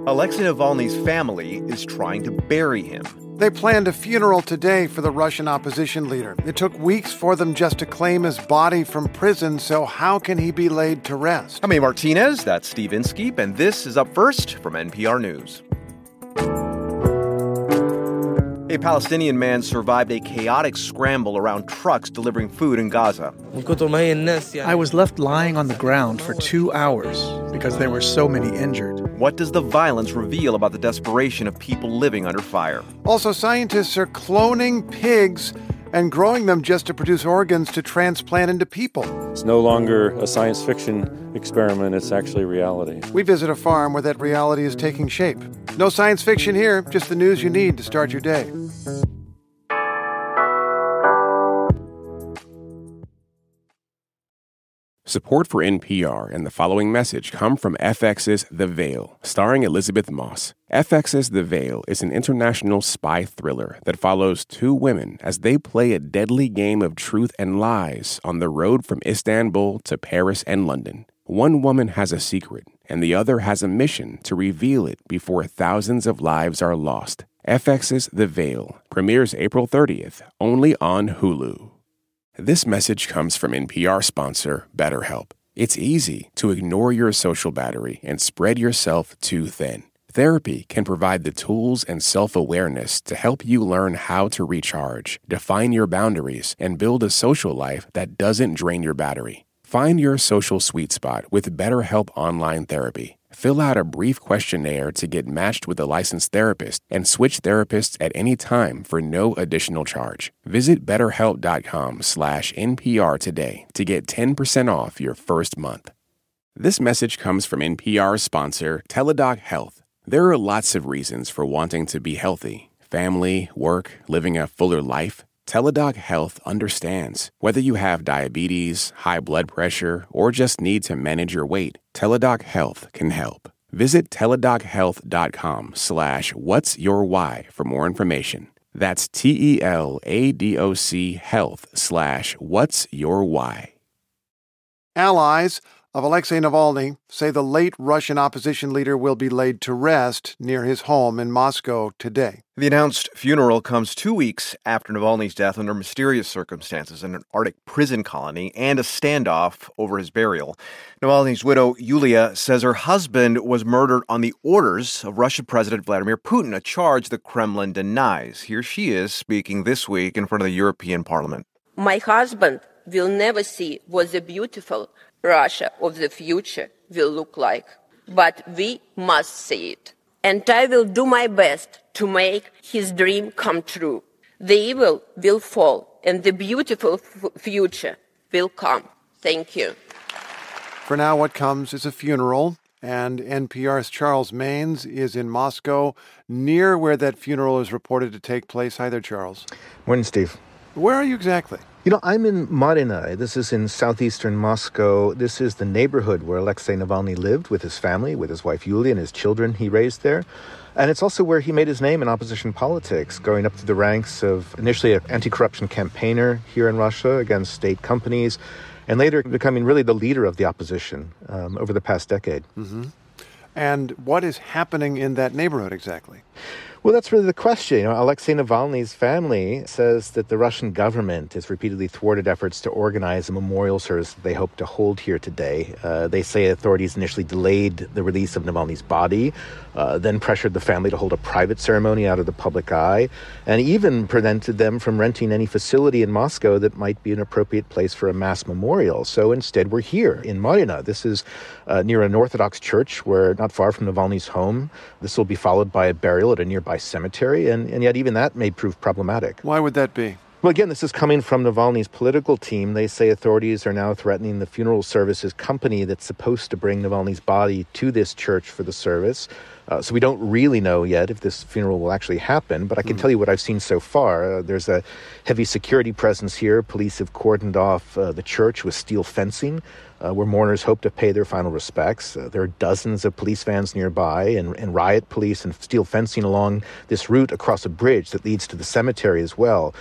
Alexei Navalny's family is trying to bury him. They planned a funeral today for the Russian opposition leader. It took weeks for them just to claim his body from prison, so how can he be laid to rest? I'm A. Martinez, that's Steve Inskeep, and this is Up First from NPR News. A Palestinian man survived a chaotic scramble around trucks delivering food in Gaza. I was left lying on the ground for 2 hours because there were so many injured. What does the violence reveal about the desperation of people living under fire? Also, scientists are cloning pigs and growing them just to produce organs to transplant into people. It's no longer a science fiction experiment, it's actually reality. We visit a farm where that reality is taking shape. No science fiction here, just the news you need to start your day. Support for NPR and the following message come from FX's The Veil, starring Elizabeth Moss. FX's The Veil is an international spy thriller that follows two women as they play a deadly game of truth and lies on the road from Istanbul to Paris and London. One woman has a secret, and the other has a mission to reveal it before thousands of lives are lost. FX's The Veil premieres April 30th, only on Hulu. This message comes from NPR sponsor BetterHelp. It's easy to ignore your social battery and spread yourself too thin. Therapy can provide the tools and self-awareness to help you learn how to recharge, define your boundaries, and build a social life that doesn't drain your battery. Find your social sweet spot with BetterHelp Online Therapy. Fill out a brief questionnaire to get matched with a licensed therapist and switch therapists at any time for no additional charge. Visit BetterHelp.com/NPR today to get 10% off your first month. This message comes from NPR sponsor Teladoc Health. There are lots of reasons for wanting to be healthy. Family, work, living a fuller life. Teladoc Health understands. Whether you have diabetes, high blood pressure, or just need to manage your weight, Teladoc Health can help. Visit teladochealth.com/whatsyourwhy for more information. That's TELADOC health/whatsyourwhy. Allies of Alexei Navalny say the late Russian opposition leader will be laid to rest near his home in Moscow today. The announced funeral comes 2 weeks after Navalny's death under mysterious circumstances in an Arctic prison colony and a standoff over his burial. Navalny's widow, Yulia, says her husband was murdered on the orders of Russian President Vladimir Putin, a charge the Kremlin denies. Here she is speaking this week in front of the European Parliament. My husband will never see what the beautiful Russia of the future will look like. But we must see it. And I will do my best to make his dream come true. The evil will fall and the beautiful future will come. Thank you. For now, what comes is a funeral, and NPR's Charles Maynes is in Moscow, near where that funeral is reported to take place. Hi there, Charles. Morning, Steve. Where are you exactly? I'm in Marina. This is in southeastern Moscow. This is the neighborhood where Alexei Navalny lived with his family, with his wife Yulia and his children he raised there. And it's also where he made his name in opposition politics, going up through the ranks of initially an anti-corruption campaigner here in Russia against state companies, and later becoming really the leader of the opposition over the past decade. Mm-hmm. And what is happening in that neighborhood exactly? Well, that's really the question. Alexei Navalny's family says that the Russian government has repeatedly thwarted efforts to organize a memorial service that they hope to hold here today. They say authorities initially delayed the release of Navalny's body, then pressured the family to hold a private ceremony out of the public eye, and even prevented them from renting any facility in Moscow that might be an appropriate place for a mass memorial. So instead, we're here in Marina. This is near an Orthodox church where not far from Navalny's home. This will be followed by a burial at a nearby cemetery, and yet even that may prove problematic. Why would that be? Well, again, this is coming from Navalny's political team. They say authorities are now threatening the funeral services company that's supposed to bring Navalny's body to this church for the service. So we don't really know yet if this funeral will actually happen, but I can tell you what I've seen so far. There's a heavy security presence here. Police have cordoned off the church with steel fencing, where mourners hope to pay their final respects. There are dozens of police vans nearby and riot police and steel fencing along this route across a bridge that leads to the cemetery as well.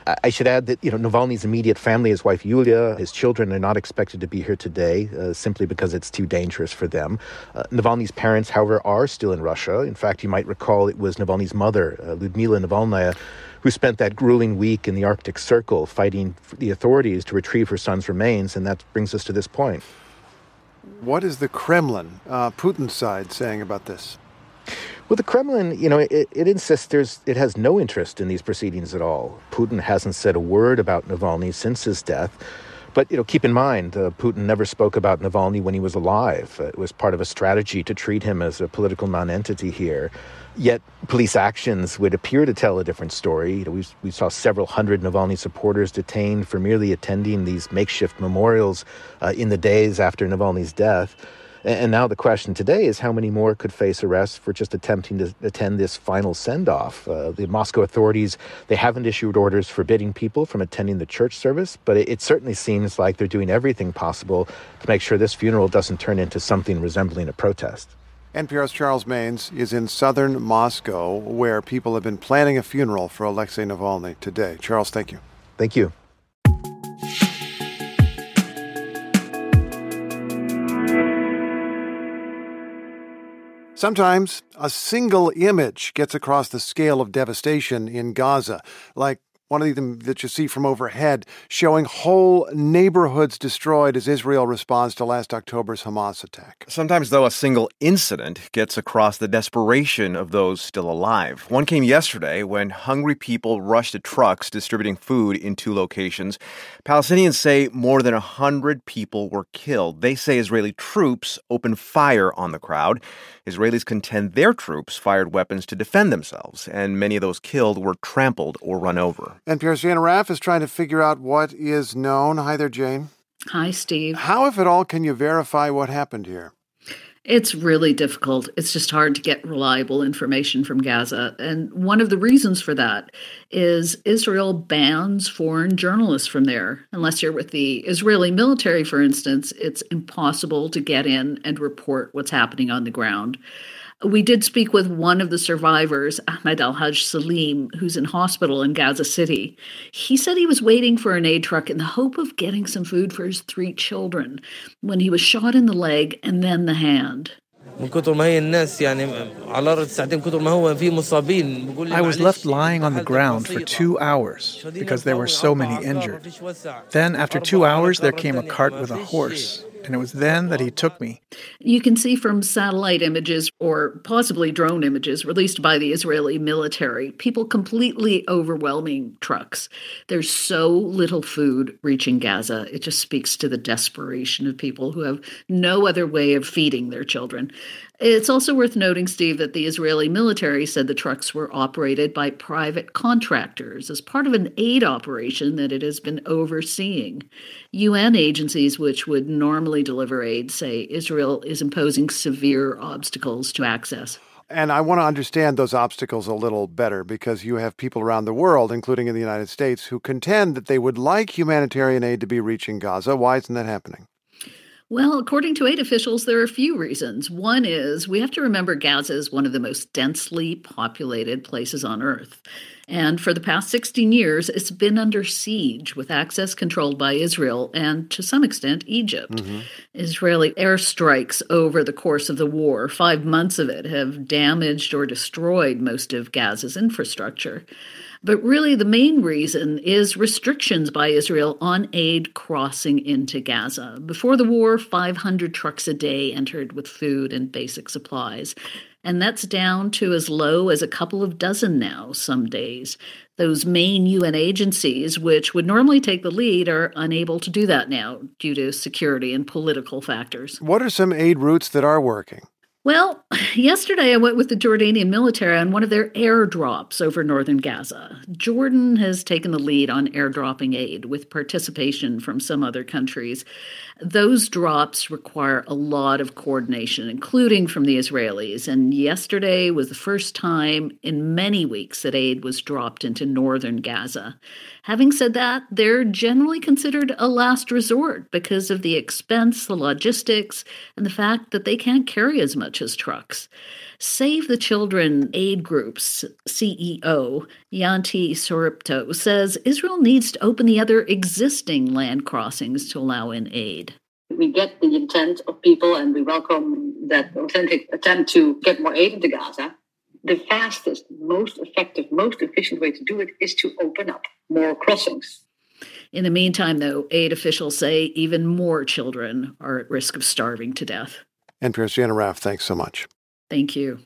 I should add that, Navalny's immediate family, his wife Yulia, his children are not expected to be here today simply because it's too dangerous for them. Navalny's parents, however, are still in Russia. In fact, you might recall it was Navalny's mother, Lyudmila Navalnaya, who spent that grueling week in the Arctic Circle fighting for the authorities to retrieve her son's remains, and that brings us to this point. What is the Kremlin, Putin's side, saying about this? Well, the Kremlin, it insists it has no interest in these proceedings at all. Putin hasn't said a word about Navalny since his death. But, keep in mind, Putin never spoke about Navalny when he was alive. It was part of a strategy to treat him as a political nonentity here. Yet police actions would appear to tell a different story. We saw several hundred Navalny supporters detained for merely attending these makeshift memorials in the days after Navalny's death. And now the question today is how many more could face arrest for just attempting to attend this final send-off. The Moscow authorities, they haven't issued orders forbidding people from attending the church service, but it certainly seems like they're doing everything possible to make sure this funeral doesn't turn into something resembling a protest. NPR's Charles Maynes is in southern Moscow, where people have been planning a funeral for Alexei Navalny today. Charles, thank you. Thank you. Sometimes a single image gets across the scale of devastation in Gaza, like one of them that you see from overhead, showing whole neighborhoods destroyed as Israel responds to last October's Hamas attack. Sometimes, though, a single incident gets across the desperation of those still alive. One came yesterday when hungry people rushed to trucks distributing food in two locations. Palestinians say more than 100 people were killed. They say Israeli troops opened fire on the crowd. Israelis contend their troops fired weapons to defend themselves, and many of those killed were trampled or run over. NPR's Jane Arraf is trying to figure out what is known. Hi there, Jane. Hi, Steve. How, if at all, can you verify what happened here? It's really difficult. It's just hard to get reliable information from Gaza. And one of the reasons for that is Israel bans foreign journalists from there. Unless you're with the Israeli military, for instance, it's impossible to get in and report what's happening on the ground. We did speak with one of the survivors, Ahmed Al-Haj Salim, who's in hospital in Gaza City. He said he was waiting for an aid truck in the hope of getting some food for his 3 children when he was shot in the leg and then the hand. I was left lying on the ground for 2 hours because there were so many injured. Then, after 2 hours, there came a cart with a horse. And it was then that he took me. You can see from satellite images or possibly drone images released by the Israeli military, people completely overwhelming trucks. There's so little food reaching Gaza. It just speaks to the desperation of people who have no other way of feeding their children. It's also worth noting, Steve, that the Israeli military said the trucks were operated by private contractors as part of an aid operation that it has been overseeing. UN agencies, which would normally deliver aid, say Israel is imposing severe obstacles to access. And I want to understand those obstacles a little better because you have people around the world, including in the United States, who contend that they would like humanitarian aid to be reaching Gaza. Why isn't that happening? Well, according to aid officials, there are a few reasons. One is we have to remember Gaza is one of the most densely populated places on Earth. And for the past 16 years, it's been under siege with access controlled by Israel and, to some extent, Egypt. Mm-hmm. Israeli airstrikes over the course of the war, 5 months of it, have damaged or destroyed most of Gaza's infrastructure. But really, the main reason is restrictions by Israel on aid crossing into Gaza. Before the war, 500 trucks a day entered with food and basic supplies. And that's down to as low as a couple of dozen now, some days. Those main UN agencies, which would normally take the lead, are unable to do that now due to security and political factors. What are some aid routes that are working? Well, yesterday I went with the Jordanian military on one of their airdrops over northern Gaza. Jordan has taken the lead on airdropping aid with participation from some other countries. Those drops require a lot of coordination, including from the Israelis. And yesterday was the first time in many weeks that aid was dropped into northern Gaza. Having said that, they're generally considered a last resort because of the expense, the logistics, and the fact that they can't carry as much much as trucks. Save the Children Aid Group's CEO, Yanti Soripto, says Israel needs to open the other existing land crossings to allow in aid. We get the intent of people and we welcome that authentic attempt to get more aid into Gaza. The fastest, most effective, most efficient way to do it is to open up more crossings. In the meantime, though, aid officials say even more children are at risk of starving to death. NPR's Jana Raff, thanks so much. Thank you.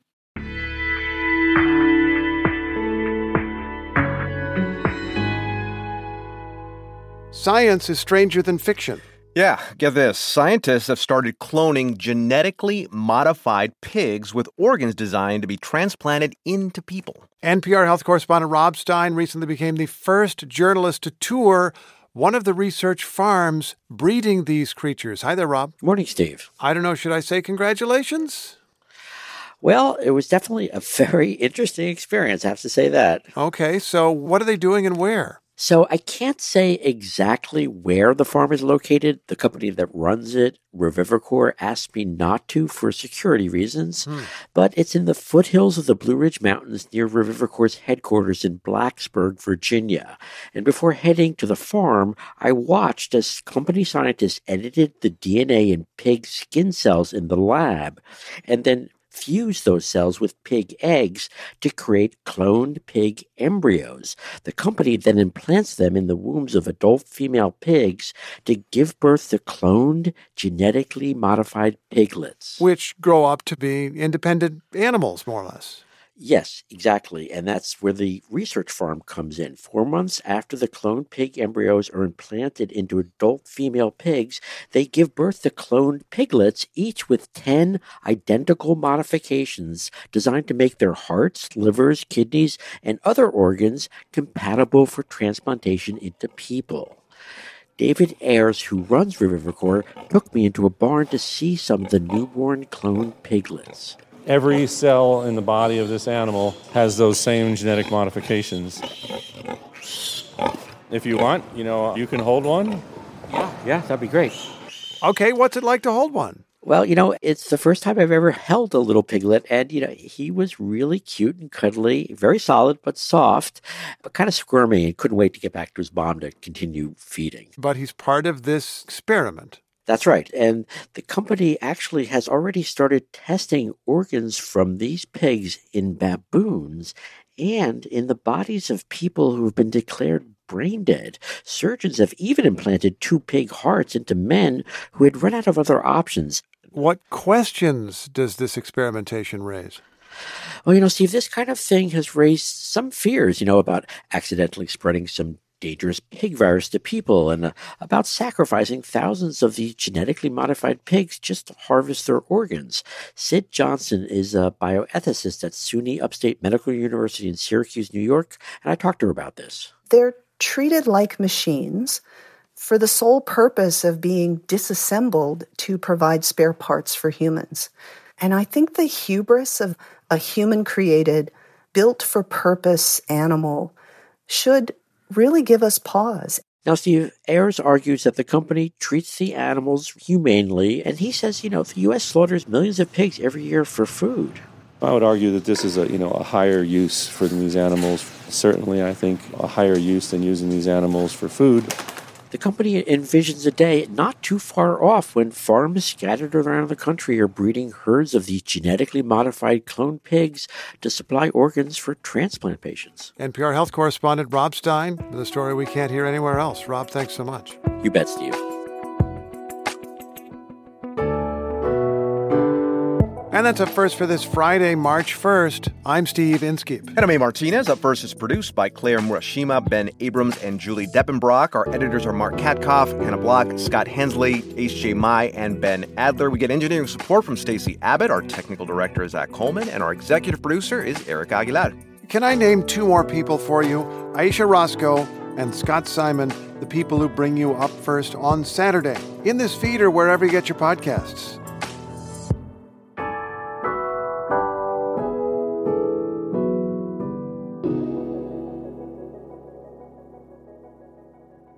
Science is stranger than fiction. Yeah, get this. Scientists have started cloning genetically modified pigs with organs designed to be transplanted into people. NPR health correspondent Rob Stein recently became the first journalist to tour one of the research farms breeding these creatures. Hi there, Rob. Morning, Steve. I don't know, should I say congratulations? Well, it was definitely a very interesting experience, I have to say that. Okay, so what are they doing and where? So I can't say exactly where the farm is located. The company that runs it, Revivicor, asked me not to for security reasons. But it's in the foothills of the Blue Ridge Mountains near Revivicor's headquarters in Blacksburg, Virginia. And before heading to the farm, I watched as company scientists edited the DNA in pig skin cells in the lab and then fuse those cells with pig eggs to create cloned pig embryos. The company then implants them in the wombs of adult female pigs to give birth to cloned, genetically modified piglets. Which grow up to be independent animals, more or less. Yes, exactly. And that's where the research farm comes in. 4 months after the cloned pig embryos are implanted into adult female pigs, they give birth to cloned piglets, each with 10 identical modifications designed to make their hearts, livers, kidneys, and other organs compatible for transplantation into people. David Ayers, who runs Revivicor, took me into a barn to see some of the newborn cloned piglets. Every cell in the body of this animal has those same genetic modifications. If you want, you can hold one. Yeah, that'd be great. Okay, what's it like to hold one? Well, it's the first time I've ever held a little piglet, and, he was really cute and cuddly, very solid but soft, but kind of squirmy and couldn't wait to get back to his mom to continue feeding. But he's part of this experiment. That's right. And the company actually has already started testing organs from these pigs in baboons and in the bodies of people who have been declared brain dead. Surgeons have even implanted 2 pig hearts into men who had run out of other options. What questions does this experimentation raise? Well, Steve, this kind of thing has raised some fears, about accidentally spreading some dangerous pig virus to people and about sacrificing thousands of these genetically modified pigs just to harvest their organs. Sid Johnson is a bioethicist at SUNY Upstate Medical University in Syracuse, New York, and I talked to her about this. They're treated like machines for the sole purpose of being disassembled to provide spare parts for humans. And I think the hubris of a human-created, built-for-purpose animal should really give us pause. Now, Steve, Ayers argues that the company treats the animals humanely, and he says, the U.S. slaughters millions of pigs every year for food. I would argue that this is a higher use for these animals. Certainly, I think a higher use than using these animals for food. The company envisions a day not too far off when farms scattered around the country are breeding herds of these genetically modified cloned pigs to supply organs for transplant patients. NPR health correspondent Rob Stein with a story we can't hear anywhere else. Rob, thanks so much. You bet, Steve. And that's Up First for this Friday, March 1st. I'm Steve Inskeep. And I'm A. Martinez. Up First is produced by Claire Murashima, Ben Abrams, and Julie Deppenbrock. Our editors are Mark Katkoff, Hannah Block, Scott Hensley, H.J. Mai, and Ben Adler. We get engineering support from Stacey Abbott. Our technical director is Zach Coleman, and our executive producer is Eric Aguilar. Can I name 2 more people for you? Aisha Roscoe and Scott Simon, the people who bring you Up First on Saturday, in this feed or wherever you get your podcasts.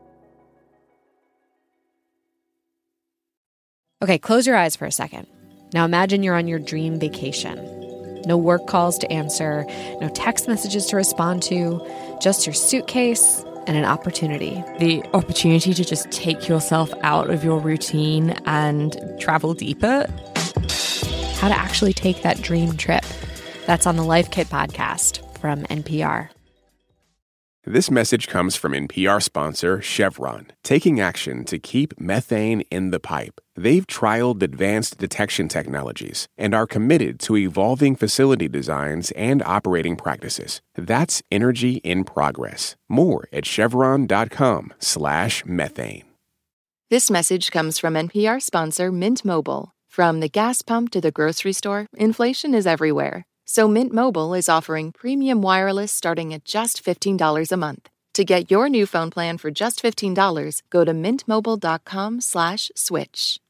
Okay, close your eyes for a second. Now imagine you're on your dream vacation. No work calls to answer, no text messages to respond to, just your suitcase and an opportunity. The opportunity to just take yourself out of your routine and travel deeper. How to actually take that dream trip. That's on the Life Kit podcast from NPR. This message comes from NPR sponsor Chevron, taking action to keep methane in the pipe. They've trialed advanced detection technologies and are committed to evolving facility designs and operating practices. That's energy in progress. More at chevron.com/methane. This message comes from NPR sponsor Mint Mobile. From the gas pump to the grocery store, inflation is everywhere. So Mint Mobile is offering premium wireless starting at just $15 a month. To get your new phone plan for just $15, go to mintmobile.com/switch.